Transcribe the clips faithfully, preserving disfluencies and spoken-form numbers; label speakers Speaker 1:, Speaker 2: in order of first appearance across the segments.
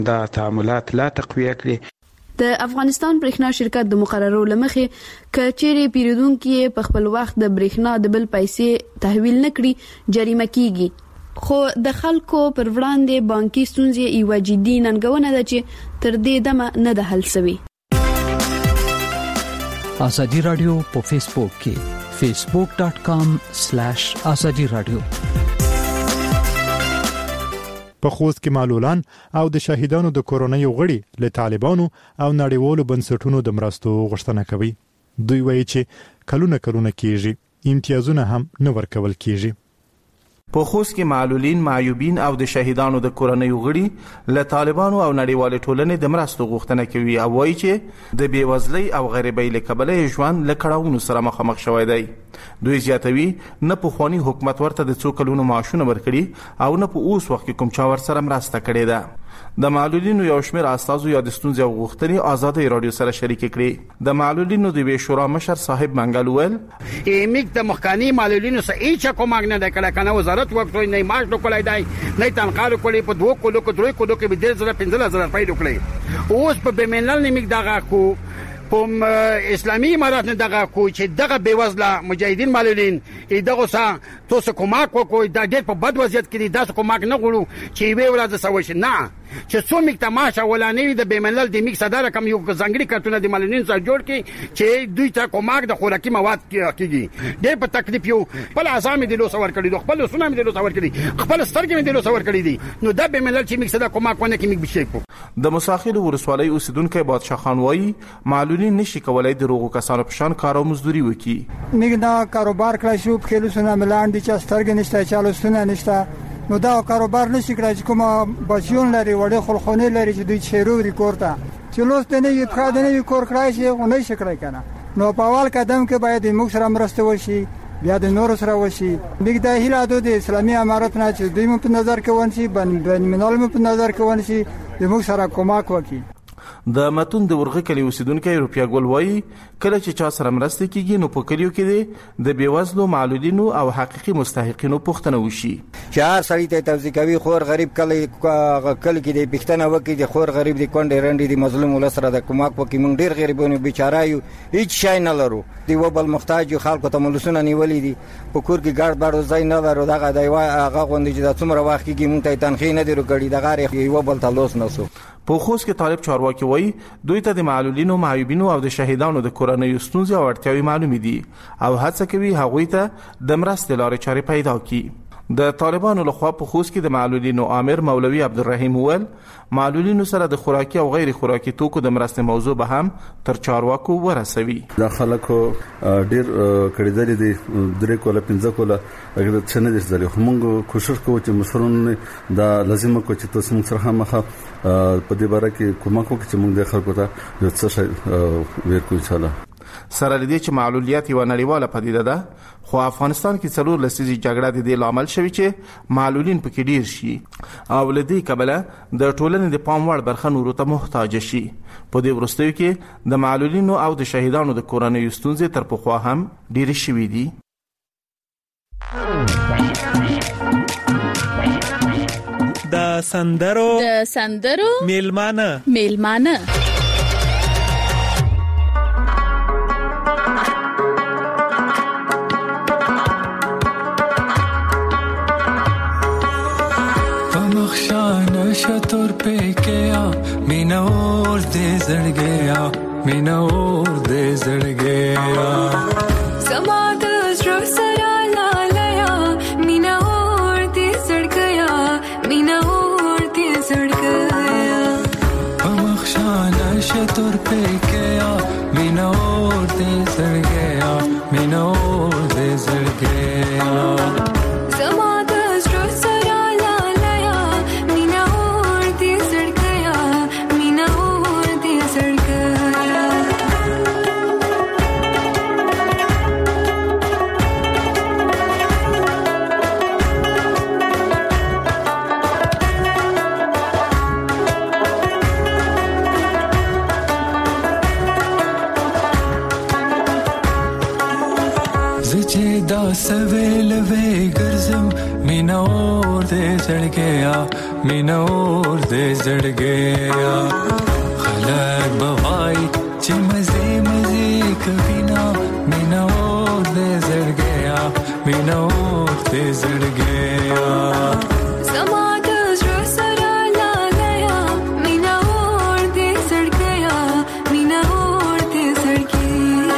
Speaker 1: دا تعاملات لا تقویه کړي.
Speaker 2: د افغانستان برېښنا شرکت د مقررو لمخې کچېرې پیرودونکو په خپل وخت د برېښنا د بل پیسې تحویل نکړي جریمه کیږي. خو د خلکو پر وړاندې بانکي ستونزې یو جدي ننګونه ده چې تر دې دمه نه ده حل شوې.
Speaker 3: ازادي رادیو په فیسبوک کې فیسبوک ډاٹ کام سلیش ازادي رادیو.
Speaker 4: په خوست کې معلولان او د شهیدانو د کورونې غړي له طالبانو او نړیوالو بنسټونو د مرستو غوښتنه کوي. دوی وایي چې کلونه کلونه کېږي امتیازونه هم نه ورکول کېږي.
Speaker 5: په خوست کې معلولین، معیوبین او د شهیدانو د کورنۍ غړي له طالبانو او نړیوال ټولنې د مرستو غوښتنه کوي او وایي چې د بیوزلۍ او غریبۍ له کبله ژوند له کړاوونو سره مخامخ شوی دی. دوی زیاتوي نه په خواني حکومت ورته د څو کلونو معاشونه ورکړي او نه په اوس وخت کې کوم چا ور سره مرسته کړې ده. د معلولینو یو شمېر استازو یا د ستونزې او غوښتنې آزادۍ رادیو سره شریک کړي. د معلولینو د وی شورا مشر صاحب منګل ول
Speaker 6: ایمیک د مخکانی معلولینو سره هیڅ کوم نه د کړه کنه وزارت وکړي نه ماش نکولای دی نه تنخواه کولې په دوه کولو کې درې کولو کې به د زړه پنځه زره پیدا کړي. اوس په بمنل نیمیک دغه کو په اسلامي امارات نه دغه کو چې دغه بیوزله مجاهدین معلولین دغه سا تاسو کومک وکړئ د ډېر په بد وضعیت کې داسې کومک نه غواړو چې وی ولادت سوي نه چې څو میک تماشه ولانه د بیمنل د میک صدر کم یو ځنګړي کارتونه د معلولین سره جوړ کړي چې دوی ته کومک د خوراکي مواد کیږي. ډېر په تکلیف یو خپل اعضام د لوس ور کړی خپل سونه د لوس ور کړی خپل سترګې د لوس ور کړی دي. نو د بیمنل چې میک صدر کومک ونه کې میک بشي کو.
Speaker 5: د مساخیل ورسوالۍ اوسیدونکو بادشاه خان وایي معلولین نشي کولای د روغو کسانو په شان کار او مزدوري وکړي.
Speaker 7: میک دا کاروبار کړی شو په لوسونه ملان دي چې سترګې نشته چالو سونه نشته. نو دا کاروبار نشي کړای چې کومه بچیون لري وړي خلخونه لري چې دوی چیرو ریکورډ چې لوست نه یو ښه نه یو کور کړای شي غو نه شي کړای کنه. نو په اول قدم کې باید موږ سره مرسته وشي بیا د نور سره وشي. موږ د هیله د اسلامي امارت نه چې دوی په نظر کې ونشي بین الملل په نظر کې ونشي د موږ سره کومک وکړي.
Speaker 5: د متون د ورغه کلی اوسیدونکو روپیا ګول وایي کله چې چا سره مرسته کیږي نو په کلیو کې د بیوزلو معلولینو او حقيقي مستحقینو پوښتنه وشي.
Speaker 8: چې هر سړی ته توزیع خور غریب کله کله کې د پښتنه وکي د خور غریب د کونډې رنډې د مظلوم ولسره د کومک وکي مونږ ډیر غریبونو بیچاره یو هیڅ شای نه لرو. دی وبل محتاج خلکو ته ملسونه نیولې دي په کور کې ګډ باړو ځای نه لرو. دغه دی هغه غوندې چې د څومره وخت کې مونږ ته تنخې نه دی ورکړي دغه یو بل تلوس نه سو.
Speaker 5: په خوست کې طالب چارواکي وایي دوی ته د معلولینو، معیوبینو او د شهیدانو د کورنۍ ستونزې او اړتیاوې معلومې دي او هڅه کوي هغوی ته د مرستې لارې چارې پیدا کړي. د طالبانو لخوا په خوست کې د معلولینو امیر مولوي عبدالرحیم ول معلولینو سره د خوراکي او غیر خوراکي توکو د مرستې موضوع به هم تر چارواکو ورسوي.
Speaker 9: د خلکو ډیر کړيدل دي درې کوله پنځه کوله اگر څه نه دي ځلې همغه کوشش کوو چې مسرون دا لازمه کو چې تاسو موږ سره مخه په دې باره کې کومک وکړي چې موږ د خلکو ته د څه شي ورکو ان شاء الله.
Speaker 5: سره لدی چې معلولیت یو نړیواله پدیده ده خو افغانستان کې څلور لسیزې جګړه د دې لامل شوی چې معلولین پکې ډیر شي او لدی کبله د ټولنې د پام وړ برخه نورو ته محتاج شي. په دې وروستیو کې د معلولینو او د شهیدانو د کورنۍ ستونزې تر پخوا هم ډیر شوي دي.
Speaker 10: د سندرو
Speaker 11: د سندرو
Speaker 10: میلمانه
Speaker 11: میلمانه
Speaker 12: शतुर पे क्या मीना और दे जड़ गया मीना और दे जड़ गया समाद सरा लाया मीना और दे जड़ गया मीना और दे जड़ गया बमखशाना शतुर पे क्या मीना और दे जड़ गया मीना और दे जड़ गया سویل وی ګرځم مینا اور دې زړګیا مینا اور دې زړګیا خلک بوای چې مزه مزه کبینا مینا اور دې زړګیا مینا اور دې زړګیا
Speaker 11: زما د زړه سره لاله مینا اور دې زړګیا مینا اور دې زړګیا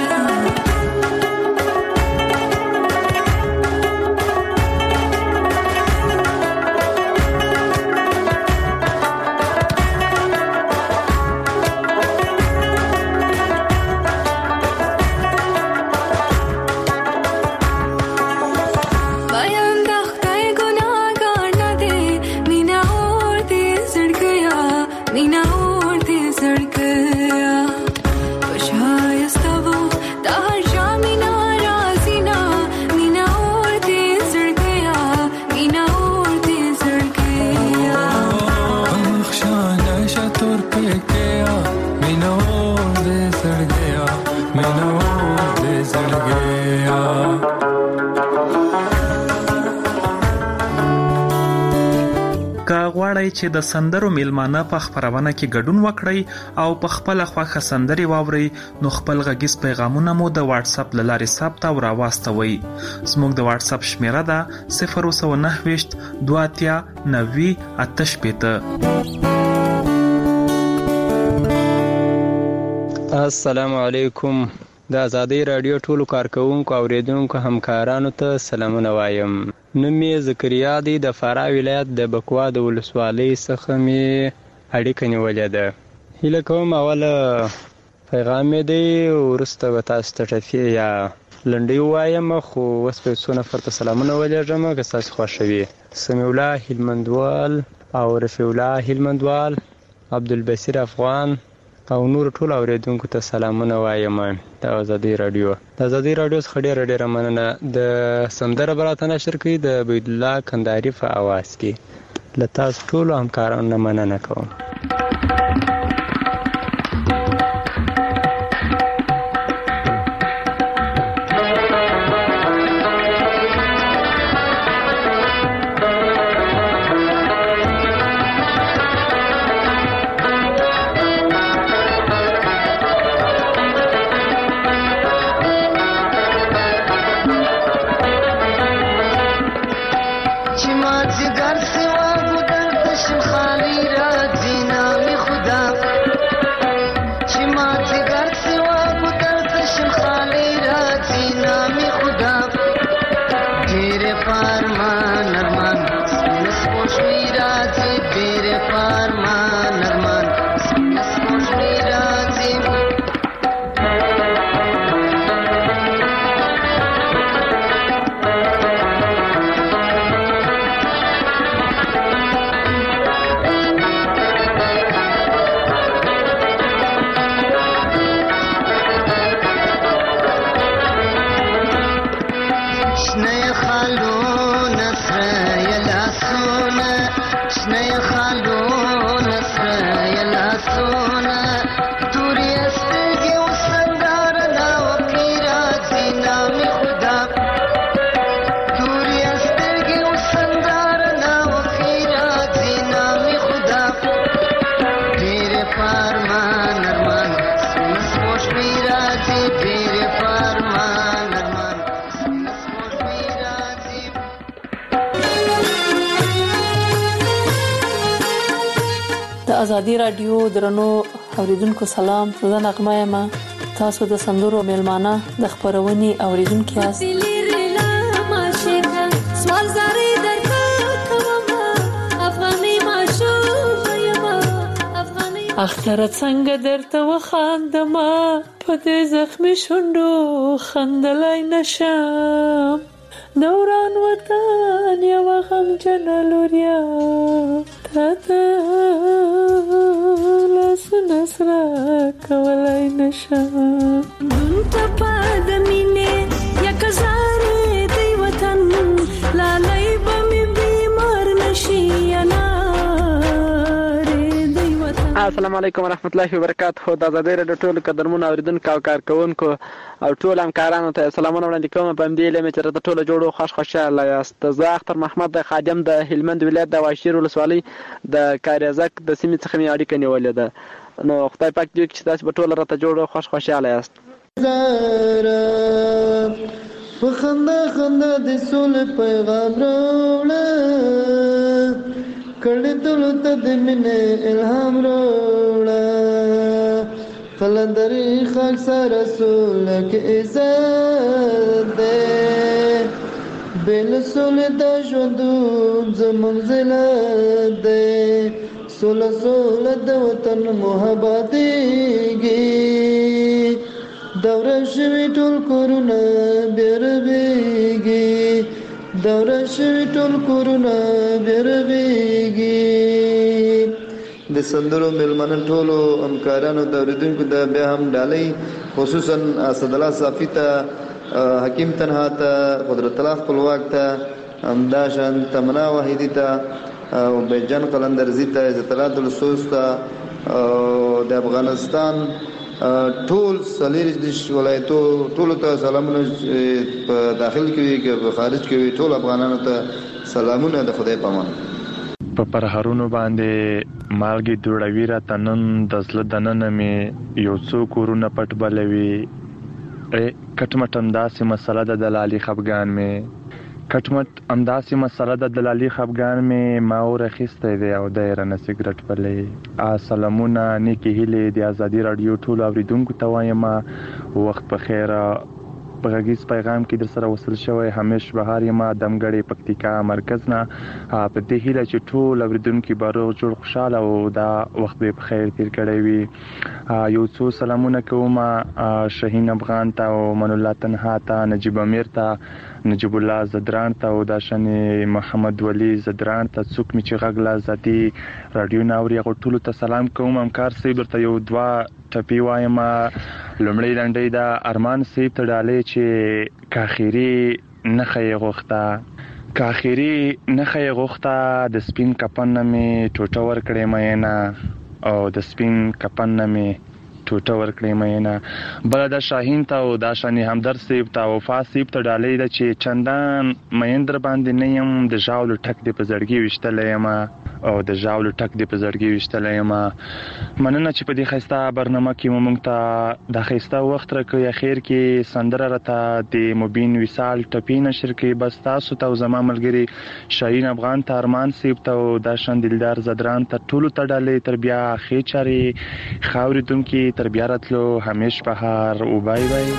Speaker 13: چې د سندرو میلمانه په خبرونه کې ګډون وکړي او په خپل خوښه سندري واوري نو خپل غږیز پیغامونه مو د واتس اپ لارې ثبت او راوستوي. زموږ د واتس اپ شمیره ده صفر نه نه دوه اتیا نوي آتش پېته.
Speaker 14: السلام علیکم. د آزادۍ رادیو ټولو کارکونکو او اوریدونکو همکارانو ته سلامونه وایم. نوم یې زکریا دی. د فراه ولایت د بکوا د ولسوالۍ څخه مې اړیکه نیولې ده. هیله کوم اوله پیغام مې دی وروسته به تاسو ته ټپې یا لنډۍ ووایم، خو اوس به څو نفر ته سلامونه ولېږم که ستاسو خوښوي. سمیع الله هلمندوال او رفیع الله هلمندوال، عبدالبصیر افغان او نور ټول اوریدونکو ته سلامونه وایم. د آزادۍ رادیو د آزادۍ رادیو څخه ډېره ډېره مننه. د سندره به راته نشر کوي د عبید الله کندهاري په اواز کې. له تاسو ټولو همکارانو نه مننه کوم.
Speaker 15: آزادۍ رادیو درنو اوریدونکو سلام. زه نغمه یم. تاسو د سندرو میلمانه د خبرونې اوریدونکو یاست. اختر څنګه درته وخاندم په دې زخمي شونډو خندلای نشم. دوران وطن یو غم جنلوریا تاته لاس نسرا کولای نشم. دون ته پد مینه یک زاره دی وطن لالای بمی بیمار نشی انا
Speaker 16: السلام علیکم ورحمت الله وبرکاته. د آزادۍ راډیو ټولو قدرمنو اوریدونکو او کارکونکو او ټول همکارانو ته سلامونه وړاندې کوم. په همدې لمه چې د ټولو جوړو خوش خوشاله یاست. زه اختر محمد خادم د هلمند ولایت د واشیر ولسوالۍ د کاریزک د سیمې څخه مې اړیکه نیولې ده. نو خدای پاک دې چې تاسو په ټول راته جوړو خوش خوشاله یاست.
Speaker 17: په خندا خندا د سولې پیغام راوړه، کړه دلته د مینې الهام راوړه، قلندرې خاک سره سوله کې عزت دی، بېله سولې د ژوندون زموږ ذلت دی، سوله سوله د وطن محبت دیږي، دوره شوي ټول کورونه بیا رغېږي، دوره شوي ټول کورونه بیا رغېږي. د سندرو میلمنو ټولو همکارانو د اورېدونکو د بیا هم ډالۍ، خصوصا اسدالله صافي ته، حکیم تنها ته، قدرت الله خپلواک ته، همداشان تمنا واحدي ته، او بیجان قلندرزي ته، عزت الله دلسوز ته، او د افغانستان ټول څلېرویشت ولایتو ټولو ته سلامونه، په داخل کې وي که په خارج کې وي، ټول افغانانو ته سلامونه. د خدای په امان.
Speaker 18: په پرهرونو باندې مالګې دوړوي راته نن، د زړه دننه مې یو څو کورونه پټ بلوي، کټمټ همداسې مسله ده دلالي خفګان مې، کټمټ همداسې مسله ده دلالي خفګان مې، ما اور اخیستی دی او دی رانه سګرټ پلی. سلامونه نیکې هیلې د ازادي راډیو ټولو اورېدونکو ته وایم، وخت په خیر. په غږیز پیغام کې در سره وصل شوی همیش بهار یم، دمګړی پکتیکا مرکز نه. په دې هیله چې ټول اورېدونکي به روغ جوړ خوشحاله او دا وخت به په خیر تیر کړی وي. یو څو سلامونه کوم شاهین افغان ته او من الله تنها ته، نجیب امیر ته، نجیب الله زدران ته، او داشنې محمد ولی زدران ته، څوک مې چې غږ له ازادي راډیو نه اوري هغو ټولو ته سلام کوم. همکار صاحب درته یو دوه ټپې وایم. لومړی لنډۍ ده، ارمان صاحب ته ډالۍ چې کاخیري نښه یې غوښته، کاخیري نښه یې غوښته، د سپین کفن نه مې ټوټه ورکړې مینه، او د سپین کفن نه مې ټوټه ورکړې مینه. بله د شاهین ته او دا شانې همدرد صاحب ته، وفا صاحب ته ډالۍ ده چې چندان مین در باندې نه یم، د ژاولو ټک دې په زړګي ویشتلی یم، او د ژاولو ټک دې په زړګي ویشتلی یم. مننه چې په دې ښایسته برنامه کې مو موږ ته دا ښایسته وخت راکوي. اخر کې سندره راته د مبین وصال ټپې نشر کوي. بس تاسو ته او زما ملګري شاهین افغان ته، ارمان صاحب ته، او دا شان دلدار زدران ته، ټولو ته ډالۍ. تر بیا ښې چارې، ښه اورېدونکي، تر بیا راتلو. همیش بهار او بای بای.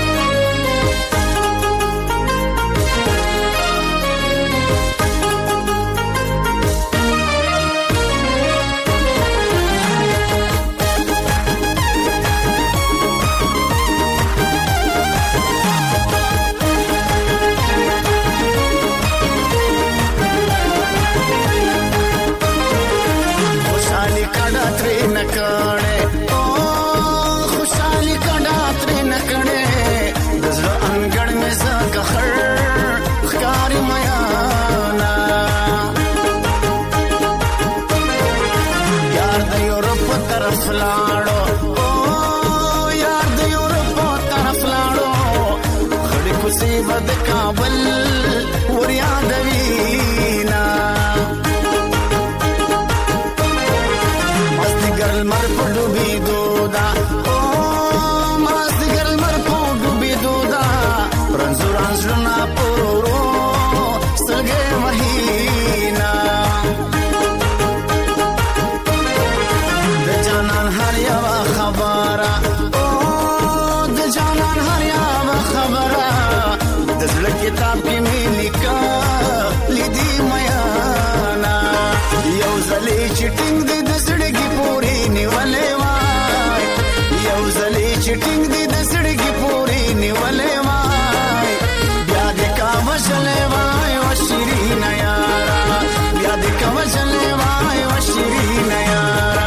Speaker 19: کتاب کې مې لیکا لیدي میانا، یو ځلې چټینګ دې د سړګي پورې نیولې وای، یو ځلې چټینګ دې د سړګي پورې نیولې وای، بیا دې کا وشلې وای او شیرین یارا، بیا دې کا وشلې وای او شیرین یارا.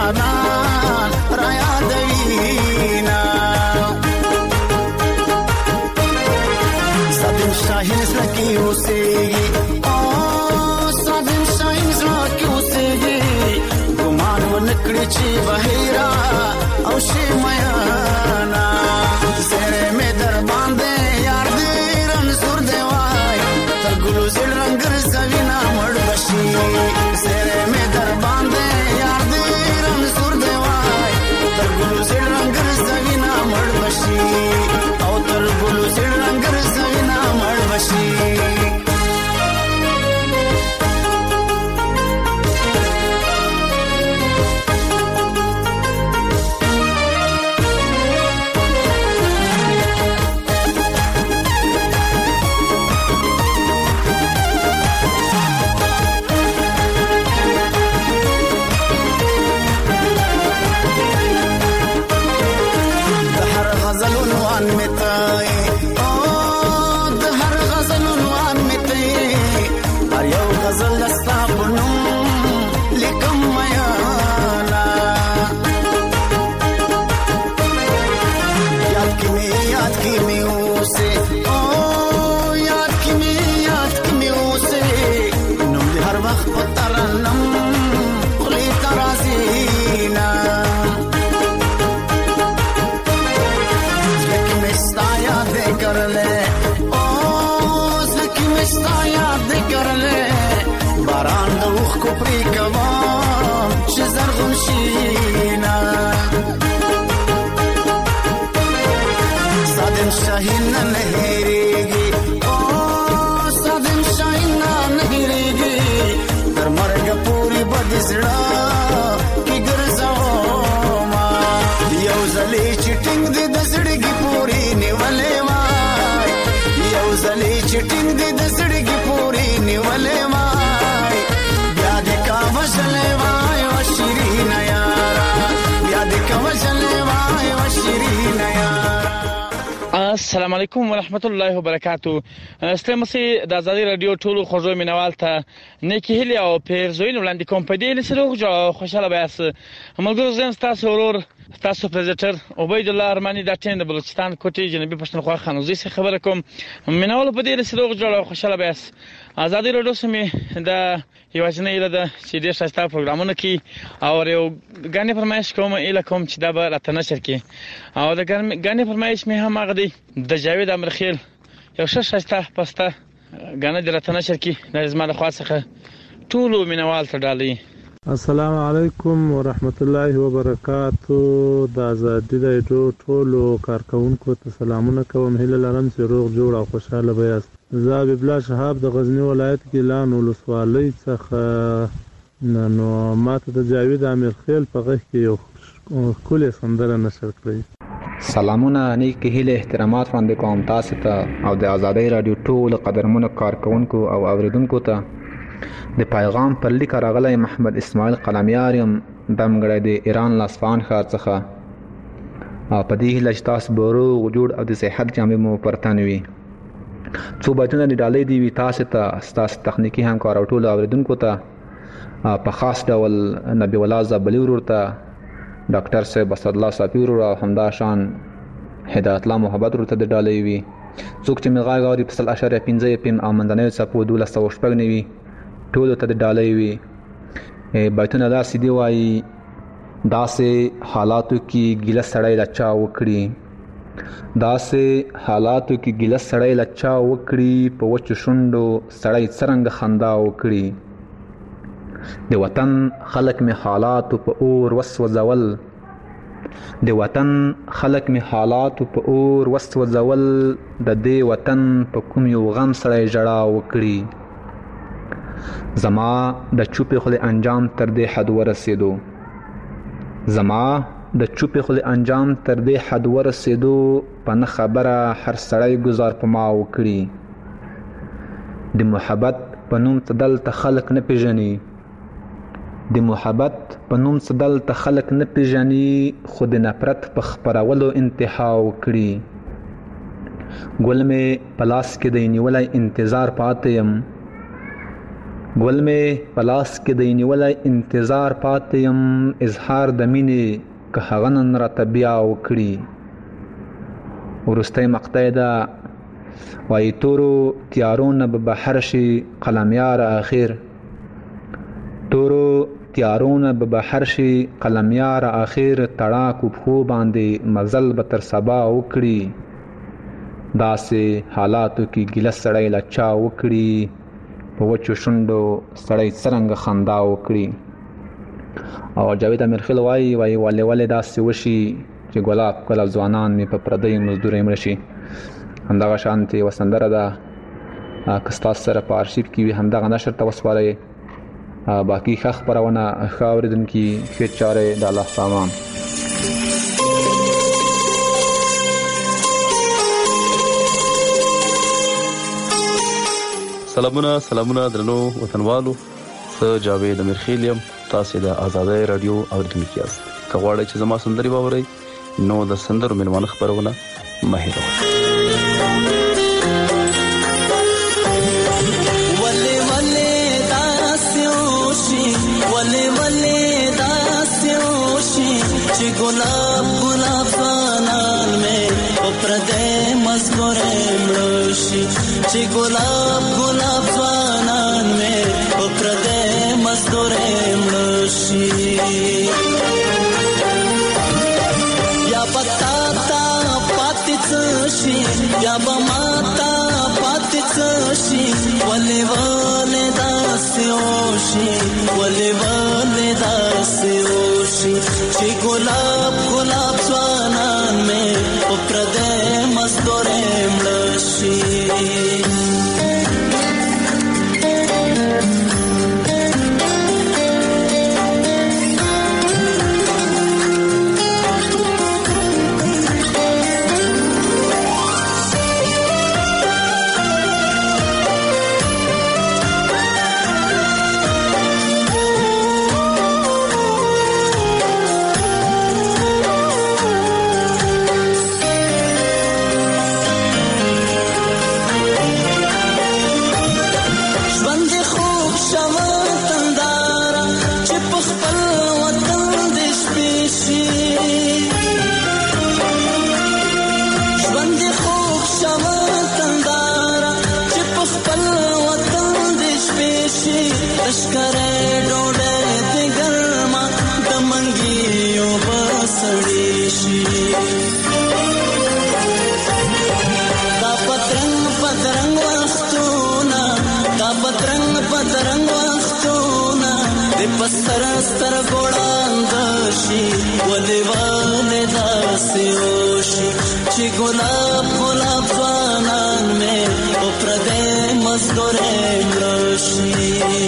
Speaker 19: نادان را یادوینا صدم شاهین زړه اوسېږي او صدم شاهین زړه اوسېږي ګمان ونکړي چې بهیرا او شي میانا سره مې در باندې یار دې رنځور دی وای تر ګلو زړه رنگ رسوینا مړ بشي سره مې در باندې یار دې رنځور دی وای تر ګلو زړه رنگ رسوینا مړ بشي او تر ګلو زړه رنگ رسوینا مړ بشي شاهین نه هېرېږي او صدم شاهین نه هېرېږي تر مرګ پورې به د زړه کې ګرځوما یو ځلې چې ټینګ دې د زړګي پورې نیولې وای یو ځلې چې ټینګ دې د زړګي پورې نیولې وای بیا دې کا وژلې وای و شیرینه یارا بیا دې کا وژلې وای و شیرینه یارا.
Speaker 20: السلام علیکم ورحمت الله وبرکاتو. ستاسو مسي د ازادي رادیو ټولو خوږو مینوال ته نیکی هلی او پیرزوین وړاندې کوم په دې لسلو خوشاله بیاس ملګرو زم تاسو ورور تاسو پریزیډنټ عبید الله ارمانی د ټین د بلوچستان کوټي جنوبي پښتونخوا خانوزي څخه خبره کوم مینوال په دې لسلو خوشاله بیاس ازادي رادیو سمي د یوازنه اله د چې د شاستا پروګرامونو کې او یو غانې فرمایش کوم اله کوم چې دا به راته نشر کې او د غانې فرمایش مې هم هغه دی د جاوید امرخیل یو ښه شاستا پسته غانې د راته نشر کې د زما له خوا څخه ټولو مینوال ته ډالۍ.
Speaker 21: السلام علیکم ورحمت الله وبرکاتو. د ازادي رادیو ټولو کارکونکو ته سلامونه کوم. هیله لرم چې روغ جوړ او خوشاله بیاست. زه ببلا شهاب د غزنی ولایت کې لان ولسوالۍ څخه نو ماته د جاوید امرخیل په غږ کې یو کلی سندره نشر کړی.
Speaker 22: سلامونه نیک هیله احترامات وړاندې کوم تاسو ته او د ازادي رادیو ټول قدرمنو کارکونکو او اوریدونکو ته. د پیغام پر لیک راغلی محمد اسماعیل قلمیار یم دمګړی د ایران لاسفان ښار څخه او په دې هیله چې تاسو به روغ جوړ او د صحت جامې مو پر تن وي. څو بیتونه د ډالۍ دي وي تاسو ته ستاسو تخنیکي همکار او ټولو اوریدونکو ته په خاص ډول نبی الله زابلي ورور ته ډاکټر صاحب اسد الله صافي ورور او همدا شان هدایت الله محبت ورور ته د ډالۍ وي. څوک چې مې غاږ اوري په سل اشاریه پنځه پم او منځنیو څپو دولس سوه شپږ نوي ټولو ته د ډالۍ وي. بیتونه داسې دي وایي داسې حالاتو کې ګیله سړی له چا وکړي داسې حالاتو کې ګیله سړی له چا وکړي په وچو شونډو سړی څرنګه خندا وکړي. د وطن خلک مې حالاتو په اور وسوځول د وطن خلک مې حالاتو په اور وسوځول د دې وطن په کوم یو غم سړی ژړا وکړي. زما د چوپې خولې انجام تر دې حد ورسېدو زما د چوپې خولې انجام تر دې حد ورسېدو په نه خبره هر سړی ګزار په ما وکړي. د محبت په نوم څه دلته خلک نه پېژني د محبت په نوم څه دلته خلک نه پېژني خو د نفرت په خپرولو انتها وکړي. ګل مې په لاس کې دی نیولی انتظار پاتې یم ګل مې په لاس کې دی نیولی انتظار پاتې یم اظهار د مینې که هغه نن راته بیا وکړي. وروستی مقطع ده وایي تورو تیارو نه به بهر شي قلمیار اخر، تورو تیارو نه به بهر شي قلمیار اخر، تړاکو پښو باندې مزل به تر سبا وکړي. داسې حالاتو کې ګیله سړی له چا وکړي، په وچو شونډو سړی څرنګه خندا وکړي. او جاوید امیرخیل وایي وایي ولې ولې داسې وشي چې ګلاب ګلاب ځوانان مې په پردیو مزدورۍ مړه شي. همدغه شانتې یوه سندره ده که ستاسو سره په آرشیف کې وي همدغه نشر ته وسپارئ. باقي ښه خپرونه ښه اورېدونکي ښې چارې د الله په امان.
Speaker 9: سلامونه سلامونه درنو وطنوالو، زه جاوید امیرخیل یم، تاسې د آزادۍ رادیو اورېدونکي یاست. که غواړئ چې زما سندرې واورئ نو د سندرو مېلمانه خپرونه مه هېروئ.
Speaker 1: गुलाब गुलाब ज़वानान में उप्रदे मज़गोरे मृषि ची गुलाब गुलाब ज़वानान में उप्रदे मज़गोरे मृषि या बताता पातिचशी या बमाता पातिचशी वले वले दास्योशी वले वले दास्योशी ची गुलाब गुलाब ज़वानान में उप्रदे मज़दोरे मृषि सरस्तर गोड़ांदशी वले वाले दास्योशी ची गुलाब गुलाब ज़वानान में उप्रदे मज़दोरे मृषि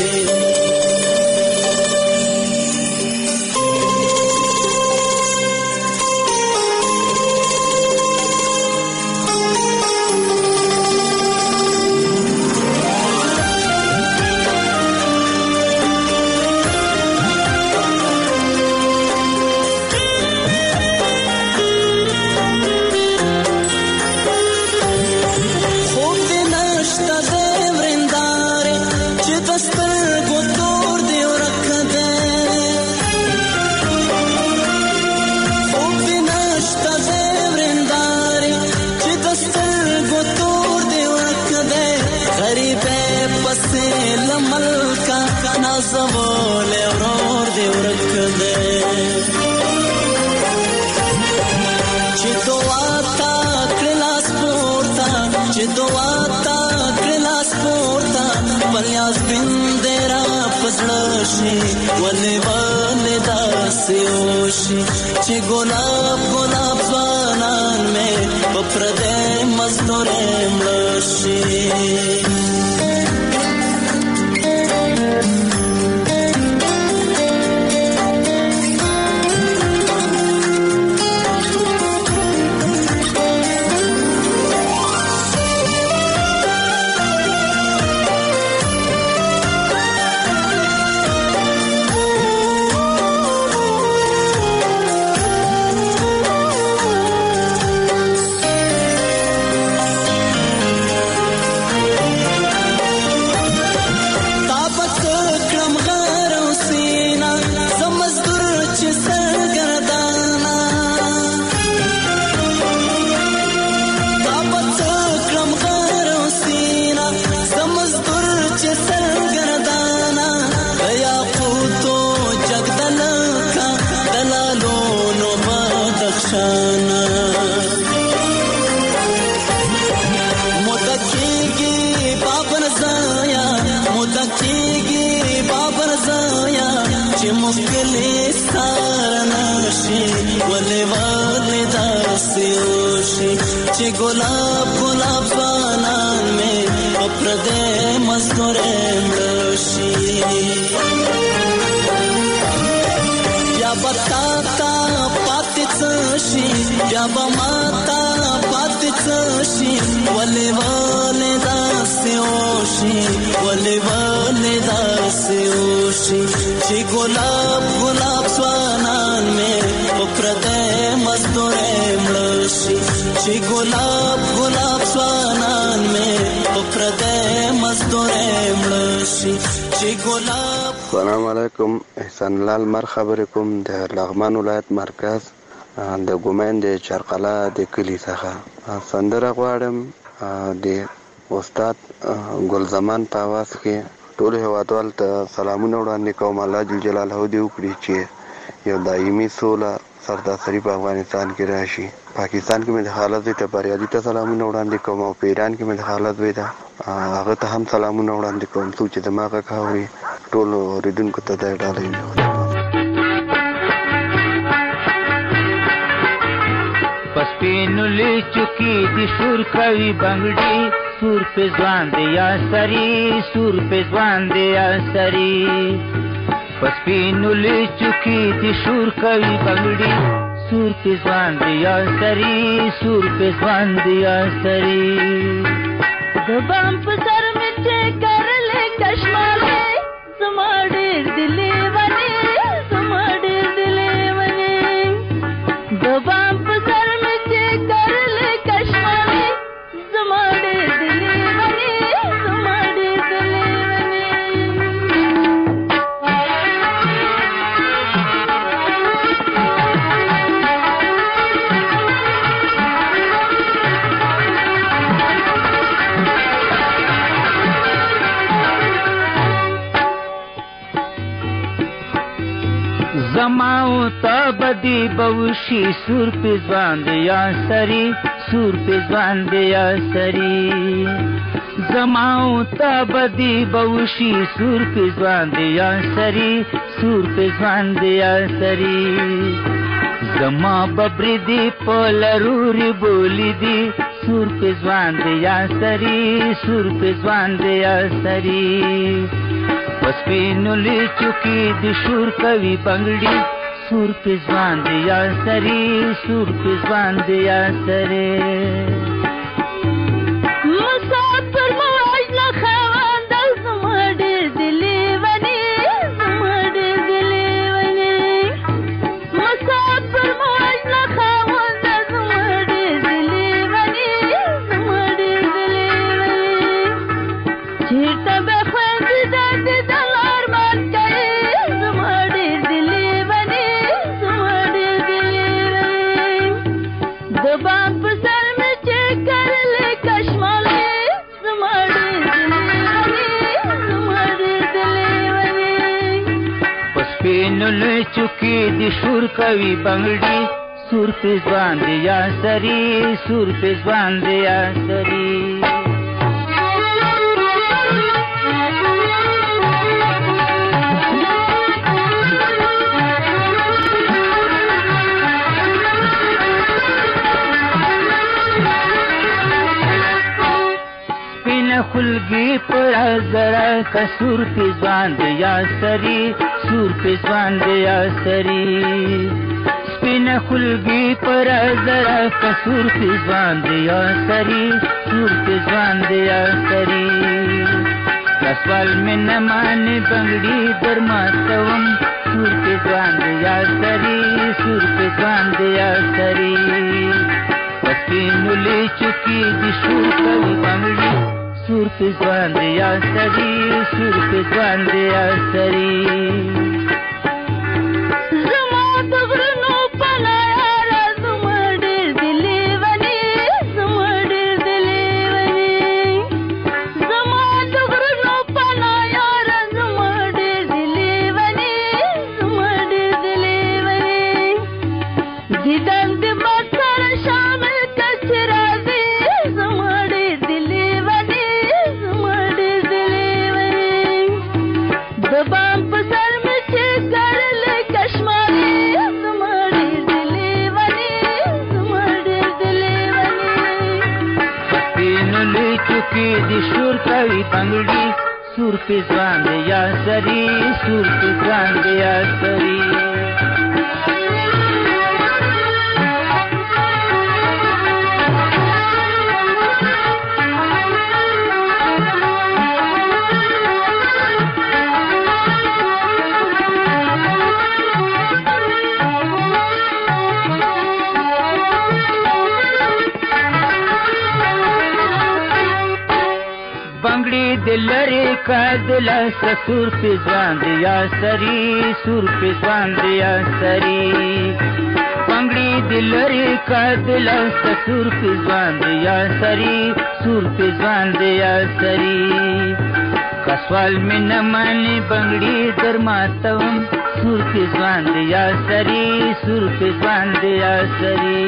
Speaker 1: वले वाले दास्योशी ची गुलाब गुलाब ज़वानान में उप्रदे मज़दोरे मृषि شانا مدکیگی بابر زایا مدکیگی بابر زایا چې مخکلی ستارنشي ولې ولې داسې وشي چې ګلاب ګلاب ځوانان مې په پردې مزدورې مړه شي بیا به تا ته پاتې څه شي بیا به ما ته پاتې څه شي ولې ولې داسې وشي ولې ولې داسې وشي چې ګلاب ګلاب ځوانان مې په پردې مزدورې مړه شي چې ګلاب ګلاب ځوانان مې په پردې مزدورې مړه شي چې ګلاب.
Speaker 2: السلام علیکم، احسان لال مر خبرې کوم د لغمان ولایت مرکز د ګومین د چرقلا د کلی څخه. سندره غواړم د استاد ګل زمان په आवाज کې. ټول هیوادوال ته سلامونه وړاندې کوم. الله جل جلاله دې وکړي چې یو دایمي سوله سرتاسري په افغانستان کې راشي. پاکستان کې مې د حالت ته بریالي ته سلامونه وړاندې کوم او په ایران کې مې د حالت وې ده هغه ته هم سلامونه وړاندې کوم. څوک چې دماغه کاوي ټول اوریدونکو ته د ډالۍ
Speaker 3: پسپینو لی چکی دی شور کوي بنگړي سور په ځوان دی یا سری سور په ځوان دی یا سری پسپینو لی چکی دی شور کوي بنگړي سور په ځوان دی یا سری سور په ځوان دی یا سری د بام په سر مې چې کرلې کشماله زما ډېر دلې ونی زما ډېر دلې ونی د بام په سر مې چې کرلې کشماله زما ډېر دلې ونی زما ډېر دلې زماو تا بدی بوشی سور په ځوان دی یا سری سور په ځوان دی یا سری زماو تا بدی بوشی سور په ځوان دی یا سری سور په ځوان دی یا سری زما ببر دی په لروري بولی دی سور په ځوان دی یا سری سور په ځوان دی یا سری پسپینو لی چکی دی شور کوي بنگړي سور په ځوان دی یا سری سور په ځوان دی یا سری مسافر مواج نه خوان د زما ډېر دلې ونی زما ډېر دلې ونی مسافر مواج نه خوان د زما ډېر دلې ونی زما ډېر دلې ونی چیرته به خوند د دلار مان کوي زما ډېر دلې ونی زما ډېر دلې ونی د بام په سر مې چې کرلې کشماله زما ډېر دلې ونی زما ډېر دلې ونی پسپینو له چکی دی شور کوي بنگړي سور په ځوان دی یا سری سور په ځوان دی یا سری خلگی پر ذرا کسور پی ځوان دی یا سری سور پی ځوان دی یا سری سپین خلگی پر ذرا کسور پی ځوان دی یا سری سور پی ځوان دی یا سری رسوال من مانی بنگړي درماتوم سور پی ځوان دی یا سری سور پی ځوان دی یا سری پسپینو لی چکی دی شور کوي بنگړي سور په ځوان دی یا سری سور په ځوان دی یا سری زما د غرونو پناه یاره زما ډېر دلې ونی زما ډېر دلې ونی زما د غرونو پناه یاره زما ډېر دلې ونی زما ډېر دلې ونی دیدن د چوکی دی شور کوي بنگړي سور په ځوان دی یا سری سور په ځوان دی یا سری دلری کا دل سسور په ځوان دی یا سری سور په ځوان دی یا سری پنګړي دلری کا دل سسور په ځوان دی یا سری سور په ځوان دی یا سری کسوال من مانی بنګړي درماتم سور په ځوان دی یا سری سور په ځوان دی یا سری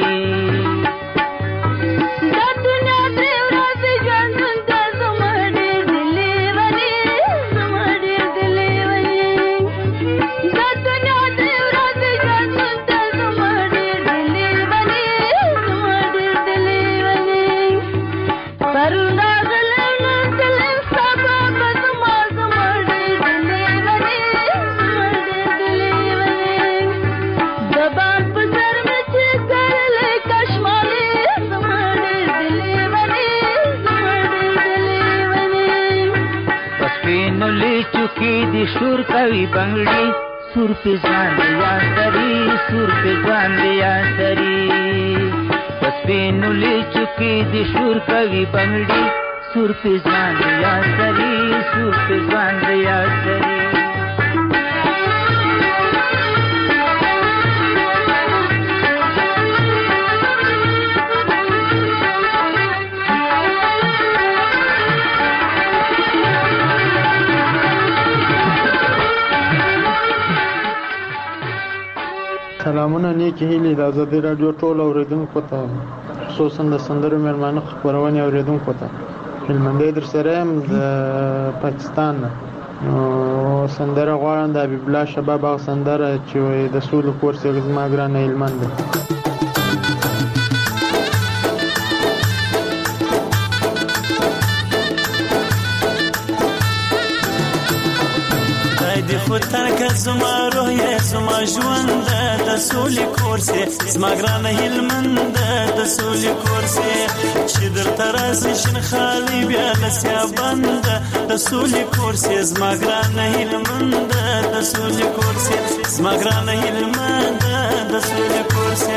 Speaker 3: چوکی دی شور کوي بنگړي سور په ځوان دی یا سری سور په ځوان دی یا سری پس پینولې چوکی دی شور کوي بنگړي سور په ځوان دی یا سری سور په ځوان دی یا سری
Speaker 21: سلامونه نیکی هیلې د ازادي راډیو ټول اوریدونکو ته خصوصا د سندرو مېلمانه خپرونې اوریدونکو ته هلمندی در سره یم د پاکستان نو سندره غواړم د حبیب الله شباب هغه سندره چې وایي د سولې کور سې زما ګرانه هلمند دی
Speaker 4: خودتنکه زما روح یې زما ژوند د سولې کور سې زما ګرانه هلمند د سولې کور سې چې درته راسي شین خالي بیا لسیا بند د سولې کور سې زما ګرانه هلمند د سولې کور سې زما ګرانه هلمند د سولې کور سې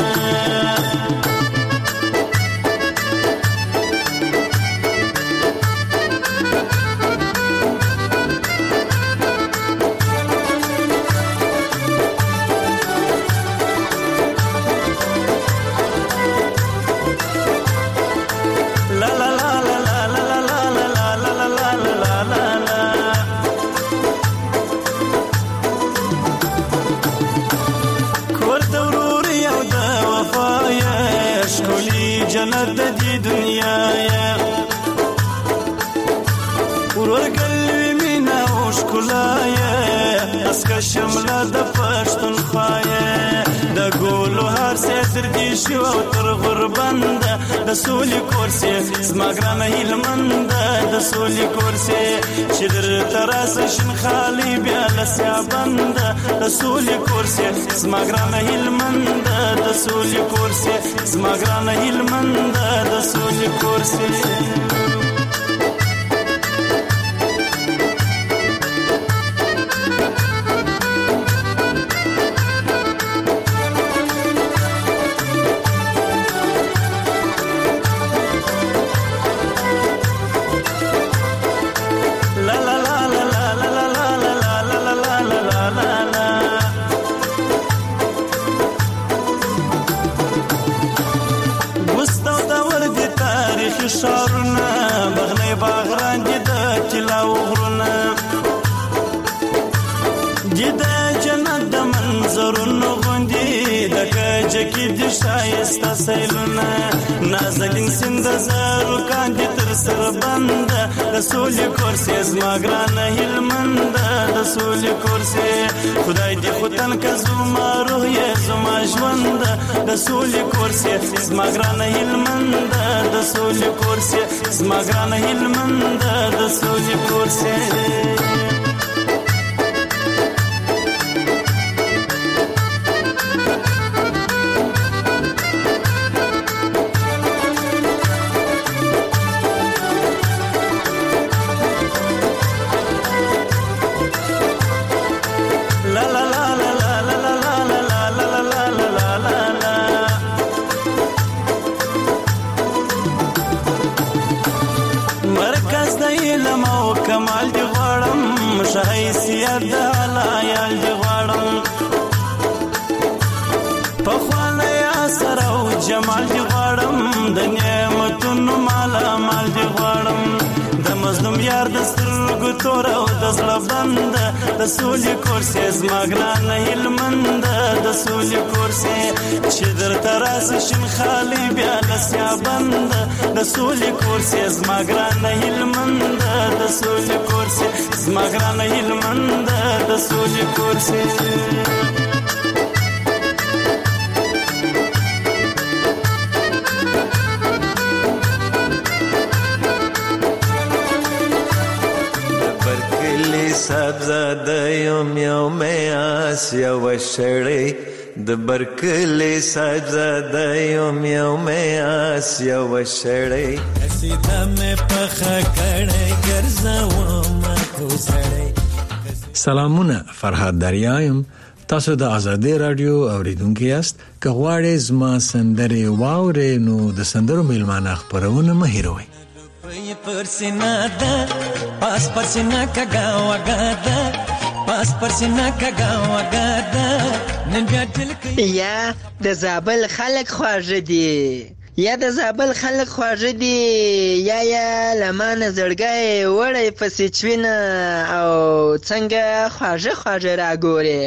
Speaker 4: جنت د دې دنیا یا ورور قلبي مینا او ښکلا یا اسکه شمله د پښتونخوا یا د ګولو هر څه تر دې شو او تر غربند د سولې کور سې زما ګرانه هلمند د سولې کور سې چې درته راسه شین خالي بیا لسیا بند د سولې کور سې زما ګرانه هلمند د سولې کور سې زما ګرانه هلمند د سولې کور سې شارونه بغلې باغران دي د کلاو غرونه دي د جنت د منظرونو غوندي د کجکي د شایسته سیلونه نازنین سند زارو کاندي تر سر سر بند د سولې کورسې زما ګرانه هلمند د سولې کورسې خدای دې خو تن که زما روح یې زما ژوند د سولې کورسې زما ګرانه هلمند د سولې کورسې زما ګرانه هلمند د سولې کورسې حیثیت د علایال دی غواړم پخوانه یا سره او جمال دی غواړم د نعمتونو مالا مال دی غواړم د مظلوم یار د سترګو تور او د زړه بند د سولې کورسې زما ګرانه هلمند د سولې کورسې چې درته راسي شین خالي بیا لسیا بند د سولې کورسې زما ګرانه هلمند د سولې کورسې زما ګرانه هلمند د سولې کورسې
Speaker 6: صاحبزاده یم یو میاس یو شړی د برکلی صاحبزاده یم یو میاس یو شړی
Speaker 7: سیده مې پخه کړی ګرځوم کوسړی.
Speaker 23: سلامونه، فرهاد دریایم. تاسو د آزادۍ رادیو اوریدونکي یاست. که غواړئ زما سندرې واورئ نو د سندرو میلمانه خپرونه مه هېروئ.
Speaker 7: پی پرسینا دا پاس پرسینا کگا وگا دا پاس پرسینا کگا وگا دا نن بیا دل کې
Speaker 24: یا د زابل خلک خواږه دي یا د زابل خلک خواږه دي یا یا لمانه زړګی وړی پسې چوینه او څنګه خواږه خواږه راګورې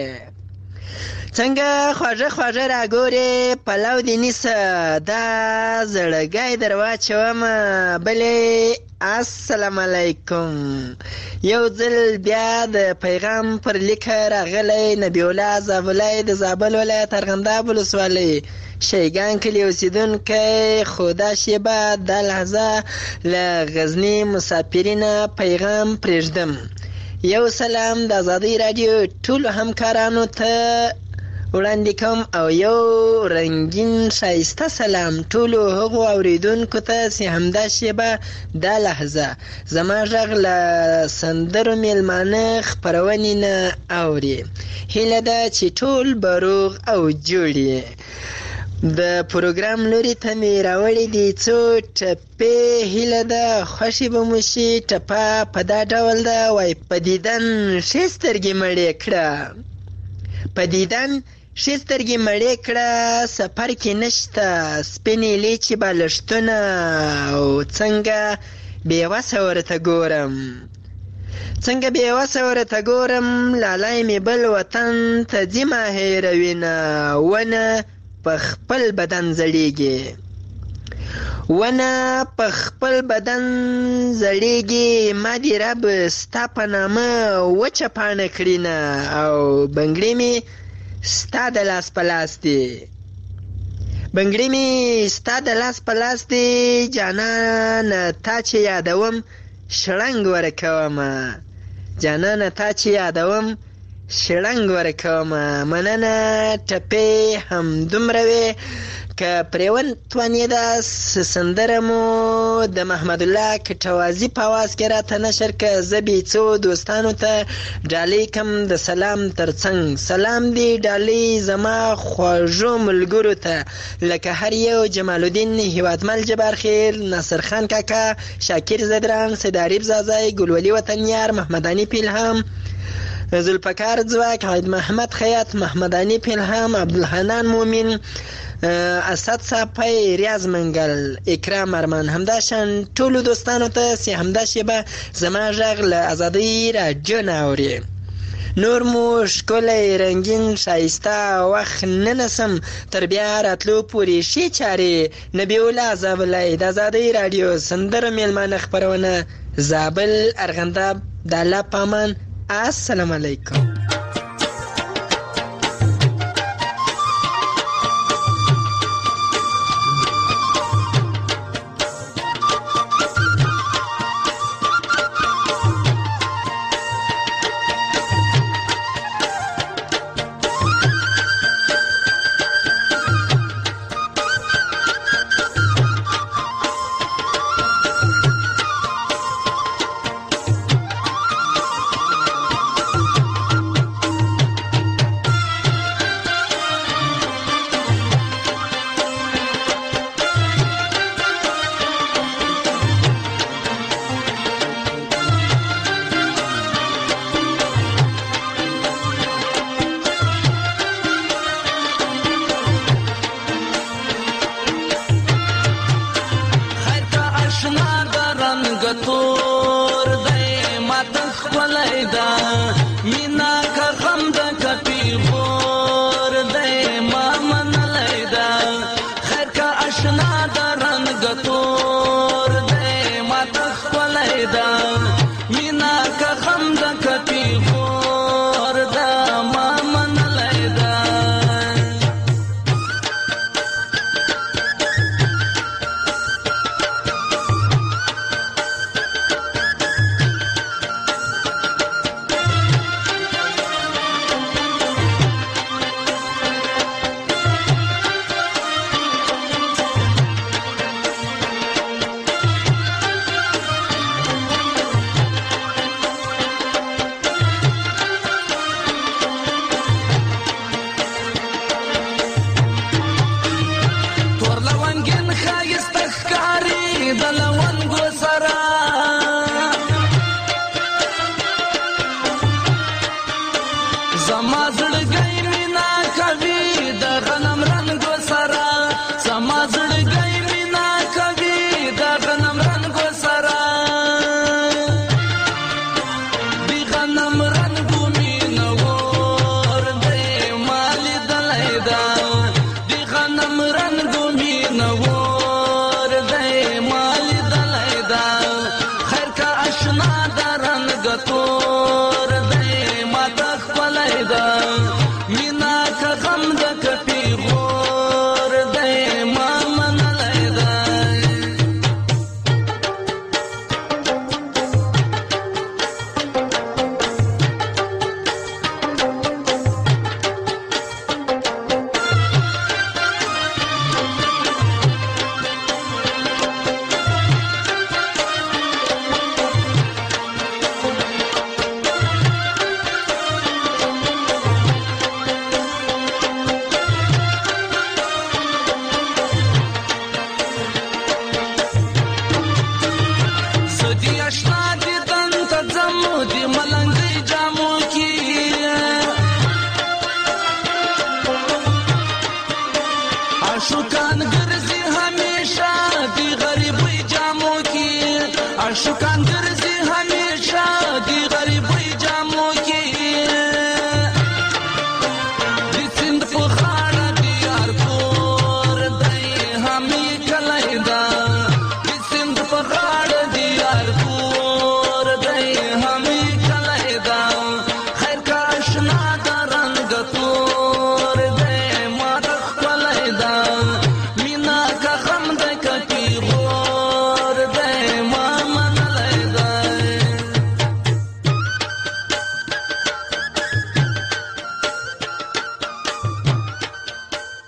Speaker 24: څنګه خواږه خواږه راګورې پلو دې نیسه دا زړګی در واچومه بلې السلام علیکم. یو ځل بیا د پیغام پر لیکه راغلی نبی الله زابلی د زابل ولایت ارغنداب ولسوالۍ شیګان کلي اوسېدونکی خو دا شیبه دا لحظه له غزني مسافرینه پیغام پرېږدم. یو سلام د آزادۍ راډیو ټولو همکارانو ته وړاندې کوم او یو رنګین ښایسته سلام ټولو هغو اوریدونکو ته چې همدا شیبه دا لحظه زما غږ له سندرو میلمانه خپرونې نه اوري. هیله ده چې ټول به روغ او جوړ یې. د پروګرام لوري ته مې راوړي دي څو ټپې. هیله ده خوښې به مو شي. ټپه په دا ډول ده وایي په دیدن ښې سترګې مړې کړه په دیدن ښې سترګې مړې کړه سفر کې نشته سپینې لیچې بالښتونه او څنګه بېوسه ورته ګورم څنګه بېوسه ورته ګورم لالی مې بل وطن ته ځي ما هېروینه ونه په خپل بدن زړېږي ونه په خپل بدن زړېږي ما دې رب ستا په نامه وچه پاڼه کړینه او بنګړې مې ستا د لاس په لاس دی بنګړې مې ستا د لاس په لاس دی جانانه تا چې یادوم شړنګ ورکومه جانانه تا چې یادوم شړنګ ورکومه. مننه ټپې همدومره وې. که پرې وتوانېده سندره مو د محمد الله کټوازي په اواز کې راته نشر که زه بې څو دوستانو ته ډالۍ کم د سلام ترڅنګ. سلام دی ډالۍ زما خوږو ملګرو ته لکه هر یو جمال الدین هیوادمل جبار خیر ناصر خان کاکا شاکر زدران سیداریب زازای ګلولي وطنیار محمداني پیلهام ذوالفقار ځواک عید محمد خیاط محمداني پیلهام عبدالحنان مومن اسد صافی ریاض منګل اکرام ارمان همداشان ټولو دوستانو ته چې همدا شیبه زما غږ له آزادۍ راډیو نه اوري. نور مو ښکلی رنګین ښایسته وخت نه نسم تر بیا راتلو پورې ښې چارې نبي الله زابلی د ازادۍ راډیو سندره میلمانه خپرونه زابل ارغنداب د الله پامان السلام علیکم.
Speaker 5: Shukan